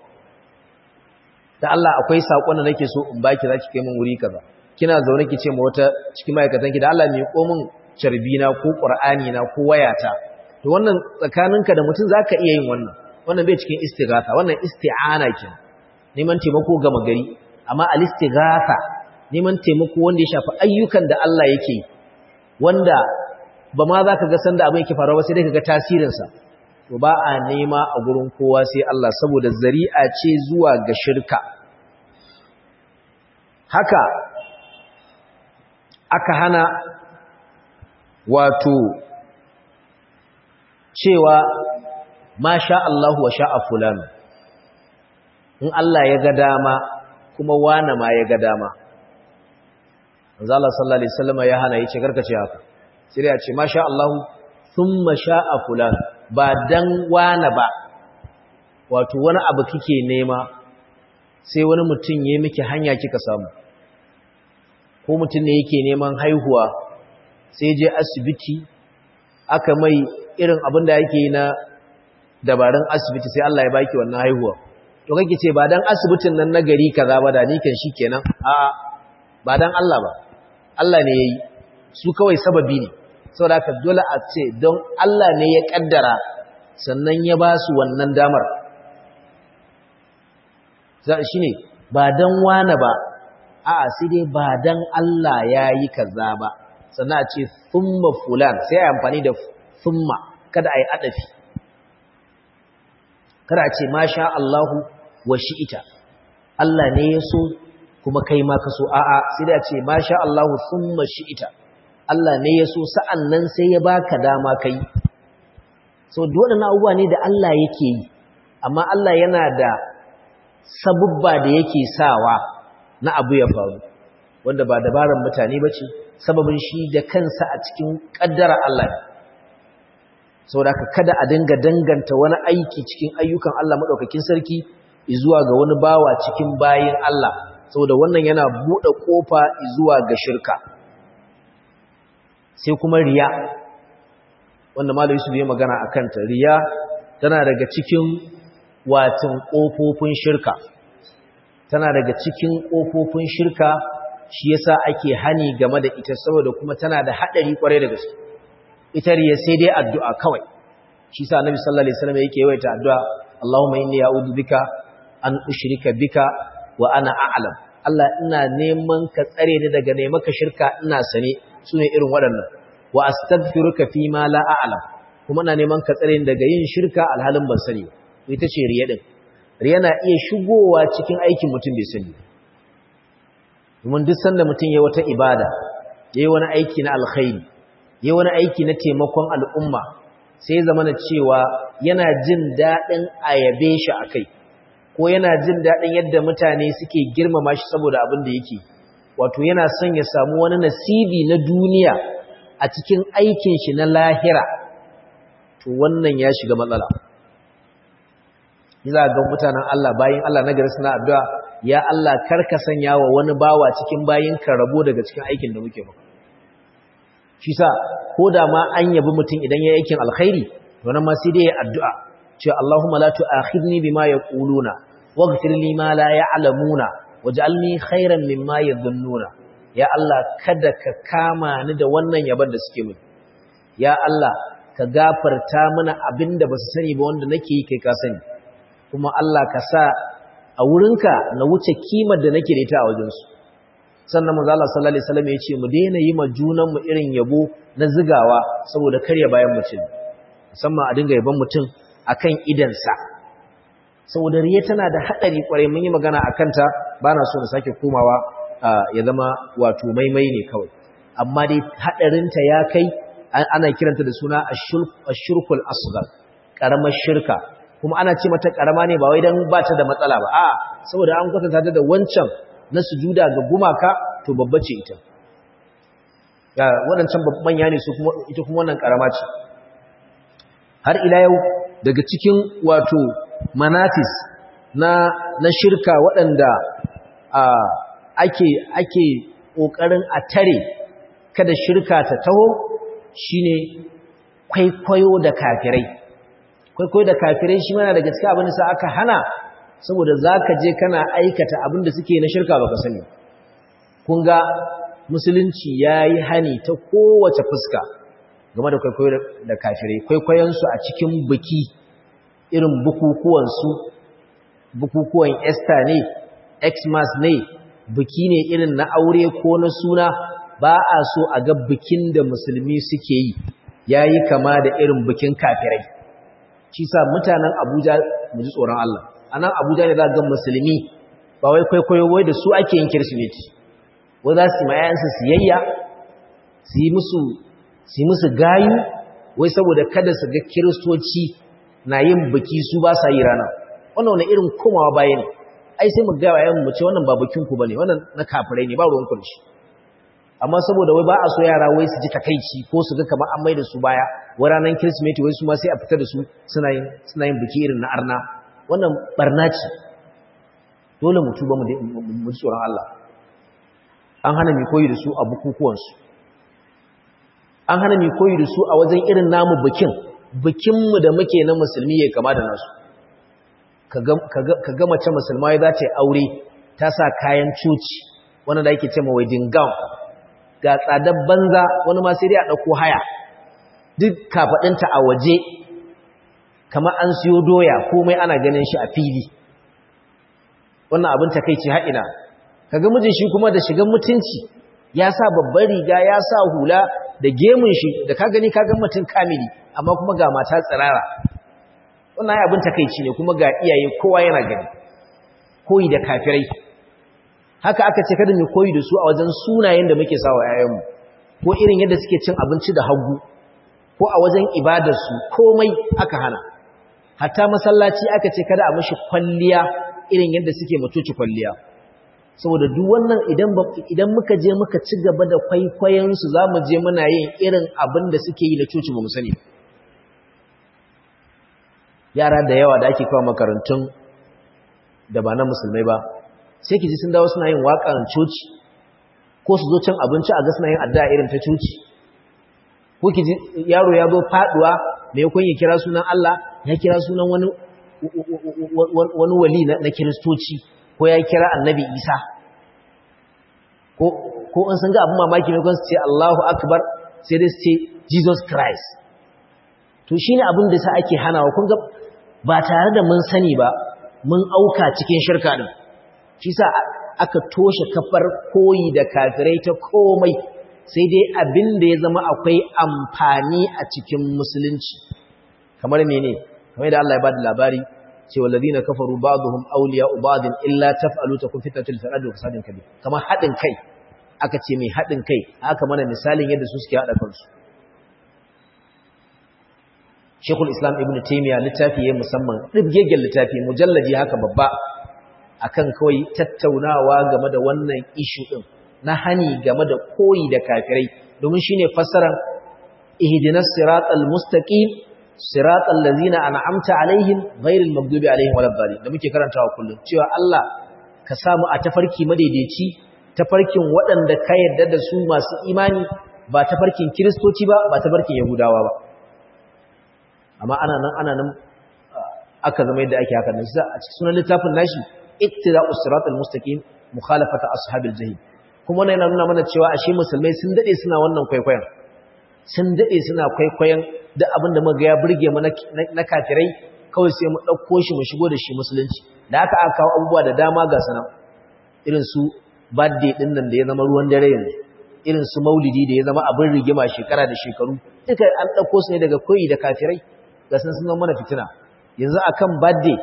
da Allah akwai sakon da nake so in baki zaki kai min wuri kaza kina zaune ki ce ma wata cikin ma'aikatan ki da Allah me ko min carbina ko qur'ani na ko wayata to wannan tsakaninka da mutum zaka iya yin wannan bai cikin istighatha wannan isti'ana kenan neman taimako ga magari amma al-istighatha neman taimako wanda ya shafi ayyukan da Allah yake wanda ba ma zaka ga sanda abin yake faruwa ba sai dai kaga tasirin sa to ba a nema a gurin kowa sai Allah saboda zari'a ce zuwa ga shirka haka aka hana wato cewa ma sha Allah wa sha'a fulan in Allah ya ga dama kuma wane ma ya ga dama manzo Allah sallallahu alaihi wasallam ya hana yace karkace haka sai ya ce masha Allah thumma sha'a fulan ba dan wani ba wato wani abu kike nema sai wani mutum yayi miki hanya kika samu ko mutum ne yake neman haihuwa sai je asibiti aka mai irin abin da yake na dabarun asibiti sai Allah ya baki wannan haihuwa to kake ce ba dan asibitin nan na gari kaza ba da ni kan shikenan a'a ba dan Allah ba Allah ne yayi su kawai sababi ne saboda haka dole a ce don Allah ne ya kaddara sannan ya ba su wannan damar shine ba dan wani ba a'a sai dai ba dan Allah yayi kaza ba sannan a ce thumma fulan sai ai amfani da thumma kada ai adafi kada a ce masha Allahu wa shi'ita Allah ne ya so kuma kai ma ka so a'a sai da ce masha Allahu thumma shi'ita Allah ne ya so sa'annan sai ya baka dama kai so dole na abubuwa ne da Allah yake yi amma Allah yana da sabubba da yake sawa na abu ya faru wanda ba dabaran mutane bace sababin shi da kansa a cikin kaddara Allah saboda kada a dinga danganta wani aiki cikin ayyukan Allah madaukakin sarki zuwa ga wani bawa cikin bayin Allah saboda wannan yana bude kofa zuwa ga shirka sai kuma riya wanda Malam Yusuf ya magana akan ta riya tana daga cikin watin kofofin shirka tana daga cikin kofofin shirka shi yasa ake hani game da ita saboda kuma tana da hadari kwarai da gaske ita riya sai dai addu'a kawai shi sa Annabi sallallahu alaihi wasallam yake yawaita addu'a Allahumma inni a'udhu bika an ushrika bika wa ana a'lam Allah ina neman ka tsare ni daga ne maka shirka ina sane sune irin waɗannan wa astaghfiruka fi ma la a'lam kuma ina neman ka tsare ni daga yin shirka alhalin ban sani ita ce riya din riya na iya shigowa cikin aikin mutum bai sani domin duk sanda mutum yayi wata ibada yayi wani aiki na alkhairi yayi wani aiki na taimakon al'umma sai zamana cewa yana jin dadin ayabe shi akai ko yana jin dadin yadda mutane suke girmama shi saboda abin da yake wato yana son ya samu wani nasibi na duniya a cikin aikin shi na lahira to wannan ya shiga matsala za ga mutanen Allah bayin Allah na gari suna addu'a ya Allah karka sanya wa wani bawa cikin bayin ka rabo daga cikin aikin da muke maka shi sa ko da ma an yabi mutum idan ya aikin alkhairi wannan ma sai dai ya addu'a cewa Allahumma la tu'akhidni bima yaquluna waghfir li ma la ya'lamuna waj'alni khairan mimma yadhunnuna ya Allah kada ka kama ni da wannan yaban da suke mini ya Allah ka gafarta mana abinda basu sani ba wanda nake yi kai ka sani kuma Allah ka sa a wurinka na wuce kimar da nake da ita a wajensu sannan manzo Allah sallallahu alaihi wasallam ya ce mu daina yi ma junan mu irin yabo na zigawa saboda karya bayan mutum musamman a dinga yaban mutum akan idansa saboda riya tana da hadari kwarai mun yi magana akan ta bana so na sake komawa ya zama wato maimai ne kawai amma dai hadarin ta ya kai ana kiranta da suna ashirkul asghar karamar shirka kuma ana ce mata karama ne ba wai dan ba ta da matsala ba a'a saboda an kwatanta ta da wancan na sujuda ga gumaka to babba ce ita ya wadancan manya ne su kuma ita kuma wannan karama ce har ila yau daga cikin wato manatis na shirka waɗanda ake ƙoƙarin a tare kada shirka ta taho shine kwaikwayo da kafirai kwaikwayo da kafirai shi mana daga cikin abin da sa aka hana saboda zaka je kana aikata abin da suke na shirka baka sani kun ga musulunci yayi hani ta kowace fuska game da kwaikwayo da kafirai kwaikwayon su a cikin biki irin bukukuwan su bukukuwan Easter ne Xmas ne biki ne irin na aure ko na suna ba a so a ga bikin da musulmi suke yi yayi kama da irin bikin kafirai shi sa mutanen Abuja mu ji tsoron Allah anan Abuja ne za ga musulmi ba wai kwaikwayo wai da su ake yin Kirsimeti wai za su mayan su siyayya su yi musu gayu wai saboda kada su ga Kiristoci na yin biki su ba sa yi rana wannan wani irin komawa baya ne ai sai mu ga yayin mu ce wannan ba bikin ku bane wannan na kafirai ne ba ruwan ku da shi amma saboda wai ba a so yara wai su ji takaici ko su ga kamar an mai da su baya wai ranar Kirsimeti wai su ma sai a fita da su suna yin biki irin na arna. Wannan barna ce, dole mu tuba mu ji tsoron Allah. An hana mu koyi da su a bukukuwansu, an hana mu koyi da su a wajen irin namu bikinmu da muke na musulmi ya kama da nasu. Ka ga mace musulma za ta yi aure ta sa kayan coci wanda da yake ce ma wedding gown ga tsadar banza, wani ma sai dai a ɗauko haya, duk kafaɗinta a waje kamar an siyo doya, komai ana ganin shi a fili. Wannan abin takeici haɗina. Kaga mijin shi kuma da shigan mutunci, ya sa babbar riga, ya sa hula da gemun shi, da ka gani ka ga mutum kamili, amma kuma ga mata tsirara. Wannan abin takeici ne, kuma ga iyaye kowa yana gani. Koyi da kafirai. Haka aka ce kada mu koyi da su a wajen sunayen da muke sawa yayanmu, ko irin yadda suke cin abinci da hagu, ko a wajen ibadarsu, komai aka hana. Hatta masallaci aka ce kada a mishi kwalliya irin yadda suke mutuci kwalliya. Saboda duk wannan idan muka je muka ci gaba da kwaikwayon su, zamu je muna yin irin abin da suke yi na coci ba mu sani. Yara da yawa da ake kawo makarantun da ba na musulmai ba, sai ki ji sun dawo suna yin waƙan coci, ko su zo cin abinci a ga suna yin addu'a irin ta coci, ko ki ji yaro ya zo faduwa mai kun ya kira sunan Allah, ya kira sunan wani wali na kiristoci, ko ya kira annabi Isa, ko an san ga abin mamaki mai kun su ce Allahu Akbar, sai dai su ce Jesus Christ. To shine abin da sa ake hanawa, kun ga ba tare da mun sani ba mun auka cikin shirka din. Shi sa aka toshe kafar koyi da kafirai ta komai, sai dai abin da ya zama akwai amfani a cikin musulunci. Kamar mene? Kamar da Allah ya bada labari cewa alladhina kafaru ba'dhum awliya'u ba'din illa taf'alu takun fitnatul fil ardi wa fasadun kabir. Kamar hadin kai, aka ce mai hadin kai, aka mana misalin yadda su suke hada kansu. Sheikhul Islam Ibn Taymiyyah littafi yayin musamman dibgegen littafi mujalladi haka babba akan kawai tattaunawa game da wannan issue din na hani game da koyi da kafirai, domin shine fassarar ihdinas siratal mustaqim siratal ladzina an'amta alaihim ghairil maghdubi alaihim waladdallin da muke karantawa kullum, cewa Allah ka samu a tafarki madaidaici, tafarkin waɗanda ka yarda da su masu imani, ba tafarkin kiristoci ba, ba tafarkin yahudawa ba. Amma ana nan aka zama yadda ake haka nan. A cikin sunan littafin nashi ittiba'us siratal mustaqim mukhalafata ashabil jahim. Kuma wannan yana nuna mana cewa ashe musulmai sun dade suna wannan kwaikwayon. Sun dade suna kwaikwayon duk abin da muga ya burge mu na kafirai, kawai sai mu dauko shi mu shigo da shi musulunci. Da aka kawo abubuwa da dama ga sanan. Irin su birthday din nan da ya zama ruwan dare yanzu. Irin su maulidi da ya zama abin rigima shekara da shekaru. Duka an dauko su ne daga koyi da kafirai. Ga sun zama mana fitina. Yanzu akan birthday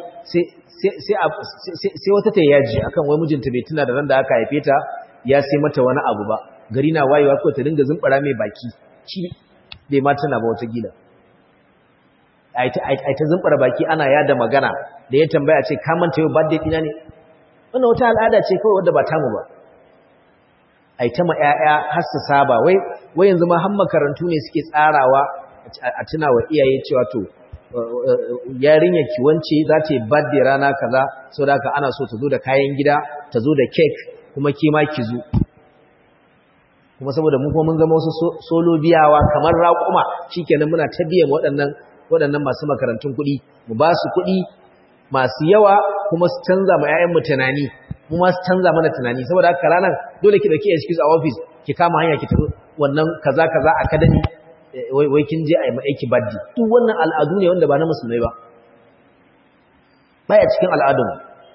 sai wata ta yaji akan wai mijinta bai tuna da ran da aka haife ta ya sai mata wani abu ba, gari na wayewa ko ta dinga zumbura mai baki, shi bai ma tuna ba wata gida. Ai ta zumbura baki ana yada magana, da ya tambaya ce ka manta yau birthday dina ne. Wannan wata al'ada ce kawai wadda ba tamu ba. Ai ta ma ƴaƴa har su saba, wai yanzu ma har makarantu ne suke tsarawa a tuna wa iyaye cewa to yarinyar ki wance za ta yi birthday rana kaza, saboda haka ana so ta zo da kayan gida, ta zo da cake, kuma ki ma ki zo. Kuma saboda mu kuma mun zama wasu solo biyawa kamar raƙuma, shikenan muna ta biyan waɗannan masu makarantun kuɗi, mu ba su kuɗi masu yawa kuma su canza ma ƴaƴan mu tunani, mu ma su canza mana tunani. Saboda haka ranar dole ki dauki excuse a office, ki kama hanya ki tafi wannan kaza academy, wai kin je a yi aiki baddi. Duk wannan al'adu ne wanda ba na musulmai ba, baya cikin al'adun.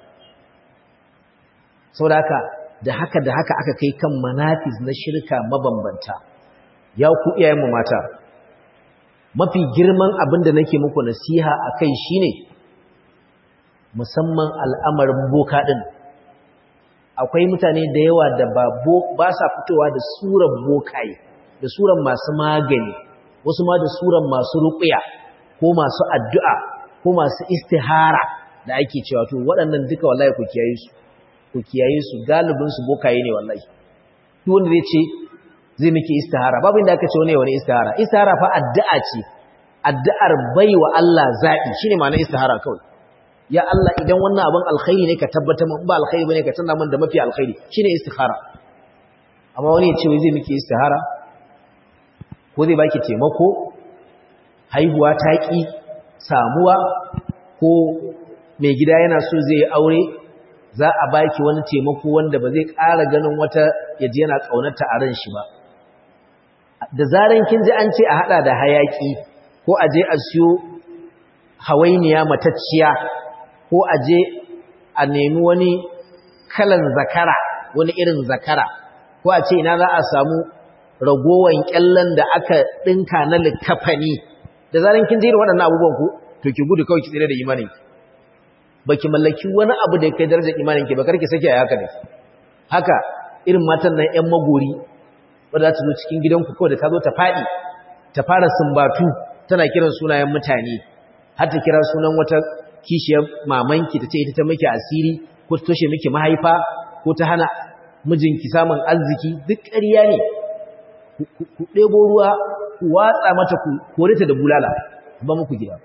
Saboda haka da haka aka kai kan manafiz na shirka mabambanta. Ya ku iyayenmu mata, mafi girman abin da nake muku nasiha a kai shine musamman al'amarin boka ɗin. Akwai mutane da yawa da ba sa fitowa da suran bokaye, da suran masu magani, wasu ma da suran masu ruqya ko masu addu'a ko masu istihara da ake cewa. To waɗannan duka wallahi ku kiyaye su galibin su bokaye ne wallahi. Duk wanda zai ce zai miki istihara babu inda aka ce wani istihara fa addu'a ce addu'ar baiwa Allah zabi shine ma'anar istihara kawai ya Allah idan wannan abin alkhairi ne ka tabbata mun ba alkhairi bane ka tana mun da mafi alkhairi shine istihara amma wani ya ce wai zai miki istihara ko zai baki taimako haihuwa taki samuwa ko mai gida yana so zai yi aure za a baki wani taimako wanda ba zai ƙara ganin wata yaji yana ƙaunarta a ran shi ba da zaran kin ji an ce a hada da hayaki ko a je a siyo hawainiya matacciya ko a je a nemi wani kalan zakara wani irin zakara ko a ce ina za a samu ragowan kyallan da aka dinka na likafani da zaran kin ji waɗannan abubuwan ku to ki gudu kawai ki tsire da imanin ki baki mallaki wani abu da kai darajar imanin ki ba karki sake a haka ne haka irin matan nan ƴan magori wanda za ta zo cikin gidanku kawai da ta zo ta faɗi ta fara sumbatu tana kiran sunayen mutane har ta kira sunan wata kishiyar mamanki ta ce ita ta miki asiri ko ta toshe miki mahaifa ko ta hana mijinki samun arziki duk ƙarya ne ku ɗebo ruwa ku watsa mata ku kore ta da bulala ba muku gida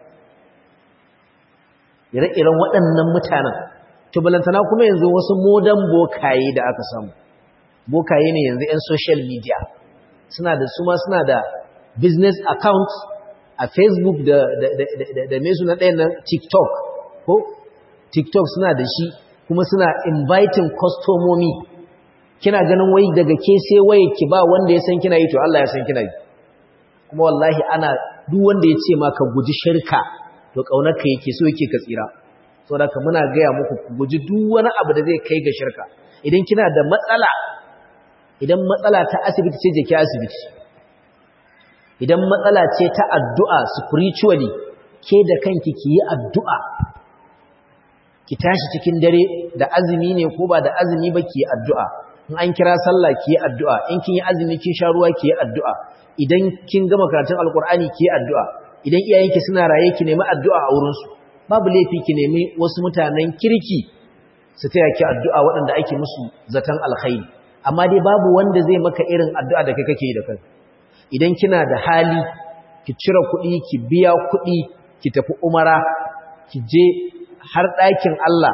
ire-iren waɗannan mutanen to balantana kuma yanzu wasu modern bokaye da aka samu bokaye ne yanzu 'yan social media suna da business account a Facebook da mai suna ɗayan nan TikTok ko TikTok suna da shi kuma suna inviting kwastomomi kina ganin wai daga ke sai waye ki ba wanda ya san kina yi to Allah ya san kina yi kuma wallahi ana duk wanda ya ce ma ka guji shirka to kaunarka yake so yake ka tsira saboda ka muna gaya muku ku guji duk wani abu da zai kai ga shirka idan kina da matsala idan matsala ta asibiti ce je ki asibiti idan matsala ce ta addu'a spiritually ke da kanki ki yi addu'a ki tashi cikin dare da azumi ne ko ba da azumi ba ki yi addu'a in an kira sallah ki yi addu'a in kin yi azumi kin sha ruwa ki yi addu'a idan kin gama karatun alkur'ani ki yi addu'a idan iyayenki suna raye ki nemi addu'a a wurinsu babu laifi ki nemi wasu mutanen kirki su taya ki addu'a waɗanda ake musu zaton alkhairi amma dai babu wanda zai maka irin addu'a da kai kake yi da kai idan kina da hali ki cire kuɗi ki biya kuɗi ki tafi umara ki je har ɗakin Allah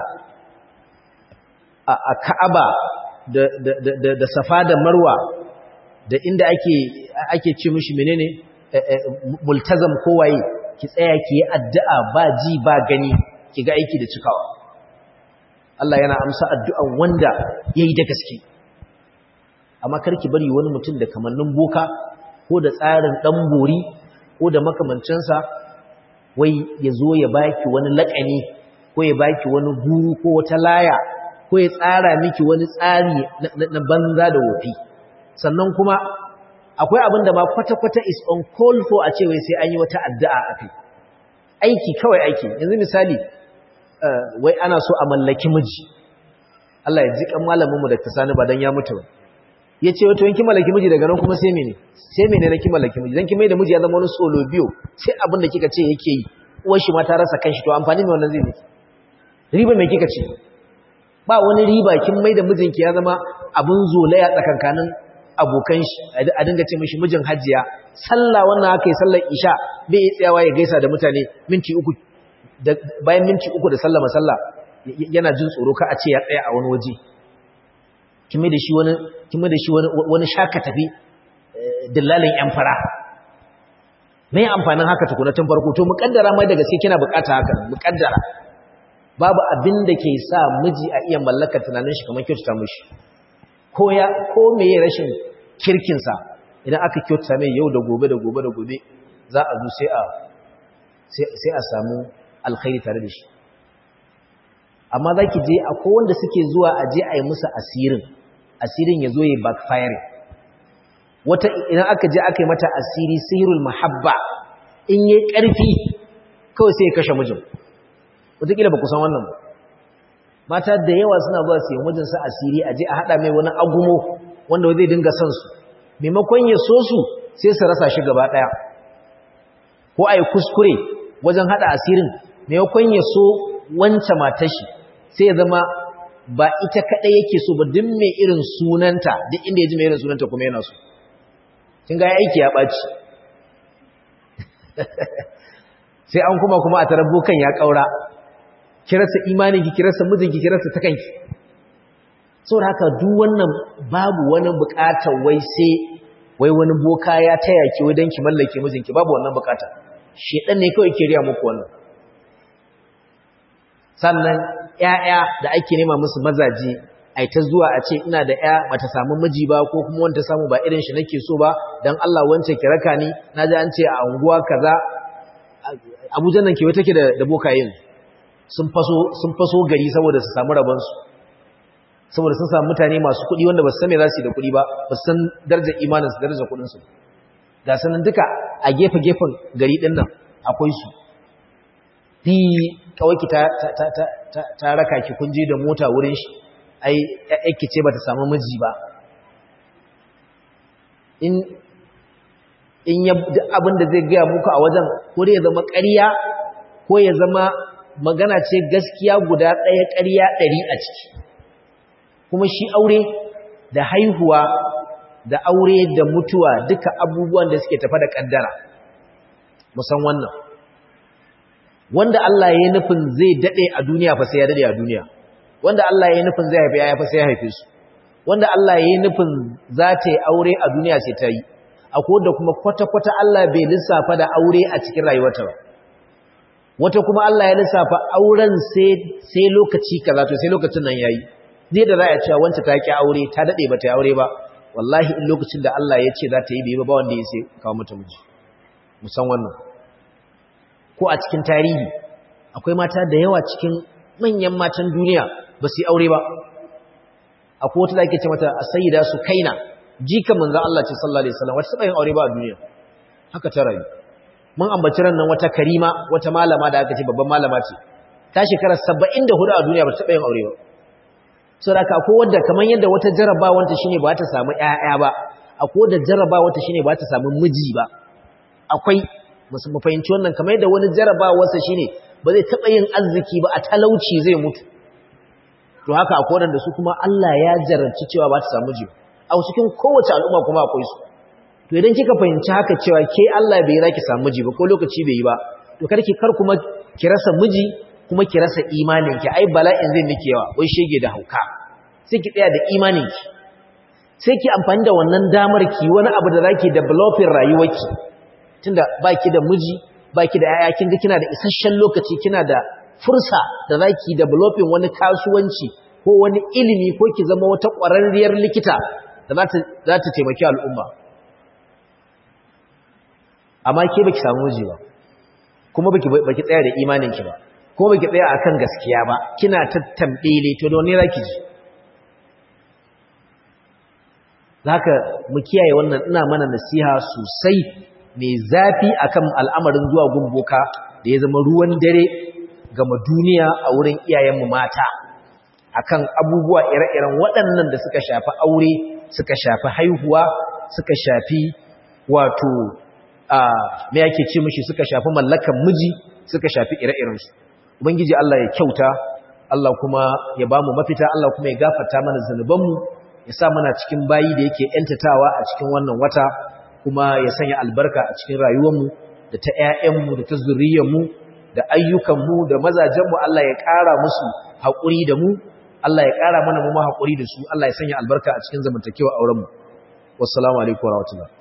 a Ka'aba da Safa da Marwa da inda ake ce mishi menene multazam kowaye ki tsaya ki yi addu'a ba ji ba gani ki ga aiki da cikawa Allah yana amsa addu'an wanda yayi da gaske amma karki bari wani mutum da kamannin boka ko da tsarin dan bori ko da makamancinsa wai ya zo ya baki wani laƙani ko ya baki wani guru ko wata laya ko ya tsara miki wani tsari na banza da wofi sannan kuma akwai abin da ma kwata-kwata is on call for a ce wai sai an yi wata addu'a akai aiki kawai aiki yanzu misali wai ana so a mallaki miji Allah ya ji kan malamin mu da Sani ba dan ya mutu ya ce wato yanki mallaki miji daga nan kuma sai mene na ki mallaki miji dan ki mai da miji ya zama wani solo biyo sai abin da kika ce yake yi uwar shi ma ta rasa kanshi to amfani me wannan zai miki riba me kika ce ba wani riba kin mai da mijinki ya zama abin zolaya tsakankanin abokan shi a dinga ce mishi mijin hajiya sallah wannan aka yi sallar isha bai yi tsayawa ya gaisa da mutane minti uku bayan minti uku da sallama sallah yana jin tsoro ka a ce ya tsaya a wani waje kimi da shi wani shaka tafi dillalin yan fara mai amfanin haka tukuna tun farko to muƙaddara mai da gaske kina bukata haka muƙaddara babu abin da ke sa miji a iya mallakar tunanin shi kamar kyautata mishi ko meye rashin kirkinsa idan aka kyautata mai yau da gobe za a zo sai a samu alkhairi tare da shi amma za ki je akwai wanda suke zuwa a je a yi musu asirin ya zo ya backfire wata idan aka je aka yi mata asiri sihirul mahabba in yi ƙarfi kawai sai ya kashe mijin wataƙila ba ku san wannan ba mata da yawa suna zuwa su yi mijinsu asiri a je a haɗa mai wani agumo wanda zai dinga son su maimakon ya so su sai su rasa shi gaba ɗaya ko a yi kuskure wajen haɗa asirin maimakon ya so wancan matar shi sai ya zama ba ita kaɗai yake so ba duk mai irin sunanta duk inda ya ji mai irin sunanta kuma yana so kin ga aiki ya ɓaci sai an kuma a tarar bokan ya ƙaura ki rasa imaninki ki rasa mijinki ki rasa ta kanki saboda haka duk wannan babu wani buƙatar wai sai wai wani boka ya taya ki wai dan ki mallake mijinki babu wannan buƙata shedan ne kawai ke riya muku wannan sannan ƴaƴa da ake nema musu mazaje ai ta zuwa a ce ina da ƴa bata samu miji ba ko kuma wanda samu ba irin shi nake so ba dan Allah wance ki raka ni naji an ce a unguwa kaza Abuja nan kewaye take da bokayen sun faso gari saboda su samu rabon su saboda sun samu mutane masu kuɗi wanda ba su san me za su yi da kuɗi ba ba su san darajar imanin su darajar kuɗin su ga sanan duka a gefen gari din nan akwai su fi kawai ta raka ki kun je da mota wurin shi ai yake ce bata samu miji ba in ya abin da zai gaya muku a wajen ko ya zama ƙarya ko ya zama magana ce gaskiya guda ɗaya ƙarya 100 a ciki kuma shi aure da haihuwa da aure da mutuwa duka abubuwan da suke tafa da ƙaddara musan wannan wanda Allah ya yi nufin zai daɗe a duniya fa sai ya daɗe a duniya wanda Allah ya yi nufin zai haife ya fa sai ya haife su wanda Allah ya yi nufin za ta yi aure a duniya sai ta yi akwai da kuma kwata-kwata Allah bai lissafa da aure a cikin rayuwarta ba wata kuma Allah ya lissafa auren sai lokaci kaza to sai lokacin nan yayi zai da za a cewa wanda ta ki aure ta dade ba ta yi aure ba wallahi in lokacin da Allah ya ce za ta yi bai ba wanda ya sai kawo mata miji musan wannan ko a cikin tarihi akwai mata da yawa cikin manyan matan duniya ba su yi aure ba akwai wata da ake ce mata as-sayyida Sukaina jika manzon Allah ce sallallahu alaihi wasallam wata taba yin aure ba a duniya haka ta rayu mun ambaci ran nan wata karima wata malama da aka ce babban malama ce ta shekara 74 a duniya ba ta taba yin aure ba saboda akwai wanda kaman yadda wata jarabawanta shine ba ta samu ƴaƴa ba akwai wanda jarabawanta shine ba ta samu miji ba akwai mu fahimci wannan kamar yadda wani jarabawarsa shine ba zai taba yin arziki ba a talauci zai mutu to haka akwai wanda su kuma Allah ya jarabci cewa ba ta samu miji a cikin kowace al'umma kuma akwai su to idan kika fahimci haka cewa ke Allah bai raki samu miji ba ko lokaci bai yi ba to kar kuma ki rasa miji kuma ki rasa imanin ki ai bala'in zai miki yawa wai shege da hauka sai ki tsaya da imanin ki sai ki amfani da wannan damar ki wani abu da zaki developing rayuwarki tunda baki da miji baki da yaya kin ga kina da isasshen lokaci kina da fursa da zaki developing wani kasuwanci ko wani ilimi ko ki zama wata ƙwararriyar likita da za ta taimaki al'umma amma ke baki samu miji ba kuma baki tsaya da imaninki ba kuma baki tsaya akan gaskiya ba kina tattambele to da wani raki ji zaka mu kiyaye wannan ina mana nasiha sosai mai zafi akan al'amarin zuwa gumboka da ya zama ruwan dare gama duniya a wurin iyayenmu mata akan abubuwa ire-iren waɗannan da suka shafi aure suka shafi haihuwa suka shafi wato me yake ce mishi suka shafi mallakan miji suka shafi ire-iren su ubangiji Allah ya kyauta Allah kuma ya bamu mafita Allah kuma ya gafarta mana zanubanmu ya sa mana cikin bayi da yake yantatawa a cikin wannan wata kuma ya sanya albarka a cikin rayuwarmu da ta ƴaƴanmu da ta zuriyarmu da ayyukanmu da mazajenmu Allah ya ƙara musu haƙuri da mu Allah ya ƙara mana mu haƙuri da su Allah ya sanya albarka a cikin zamantakewa aurenmu wassalamu alaikum warahmatullahi